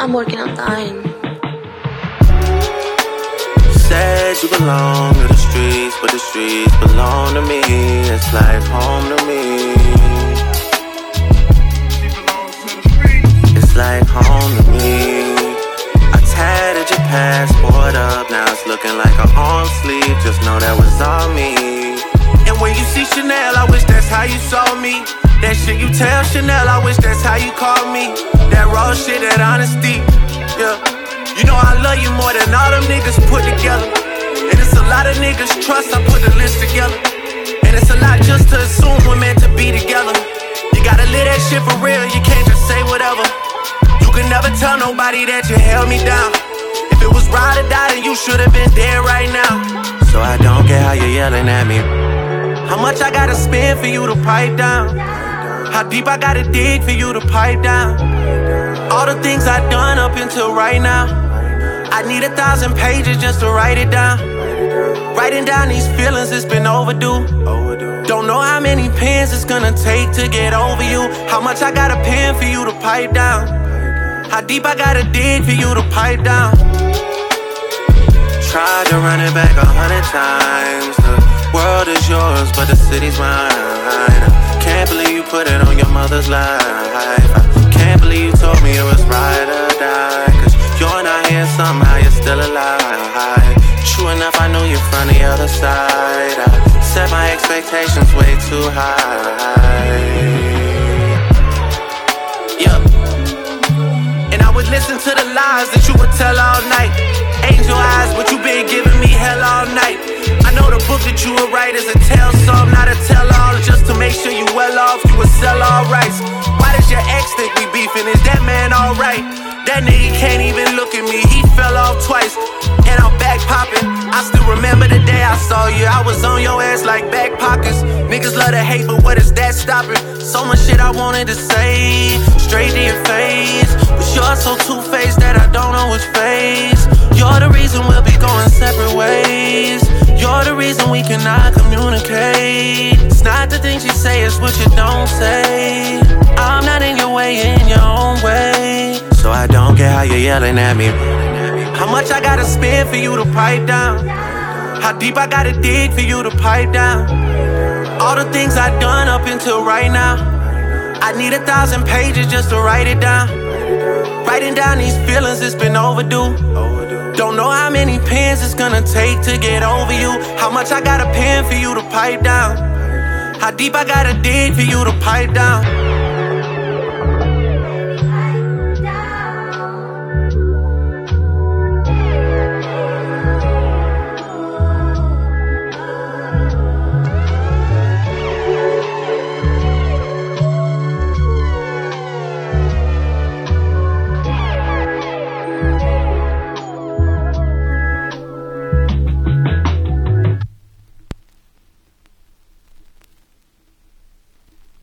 I'm working on dying. Said you belong to the streets, but the streets belong to me. It's like home to me. It's like home to me. I tatted your passport up, now it's looking like an arm sleeve. Just know that was all me. And when you see Chanel, I wish that's how you saw me. That shit you tell Chanel, I wish that's how you call me. That raw shit, that honesty, yeah. You know I love you more than all them niggas put together. And it's a lot of niggas trust, I put the list together. And it's a lot just to assume we're meant to be together. You gotta live that shit for real, you can't just say whatever. You can never tell nobody that you held me down. If it was ride or die, then you should've been dead right now. So I don't care how you're yelling at me. How much I gotta spend for you to pipe down? How deep I gotta dig for you to pipe down? All the things I've done up until right now, I need 1,000 pages just to write it down. Writing down these feelings, it's been overdue. Don't know how many pens it's gonna take to get over you. How much I gotta pen for you to pipe down? How deep I gotta dig for you to pipe down? Tried to run it back 100 times. The world is yours, but the city's mine. Can't believe you put it on your mother's life. I can't believe you told me it was ride or die. Cause you're not here, somehow you're still alive. True enough, I knew you from the other side. I set my expectations way too high. Yup. And I would listen to the lies that you would tell all night. Angel eyes, but you been giving me hell all night. I know the book that you would write is a tell some, not a tell all. Just to make sure you well off, you would sell all rights. Why does your ex think we beefing? Is that man alright? That nigga can't even look at me, he fell off twice. And I'm back popping. I still remember the day I saw you. I was on your ass like back pockets. Niggas love to hate, but what is that stopping? So much shit I wanted to say, straight to your face. But you're so two-faced that I don't know which face. You're the reason we'll be going separate ways. You're the reason we cannot communicate. It's not the things you say, it's what you don't say. I'm not in your way, in your own way. So I don't care how you're yelling at me. How much I gotta spend for you to pipe down? How deep I gotta dig for you to pipe down? All the things I've done up until right now, I need 1,000 pages just to write it down. Writing down these feelings, it's been overdue. Don't know how many pens it's gonna take to get over you. How much I gotta pen for you to pipe down? How deep I gotta dig for you to pipe down?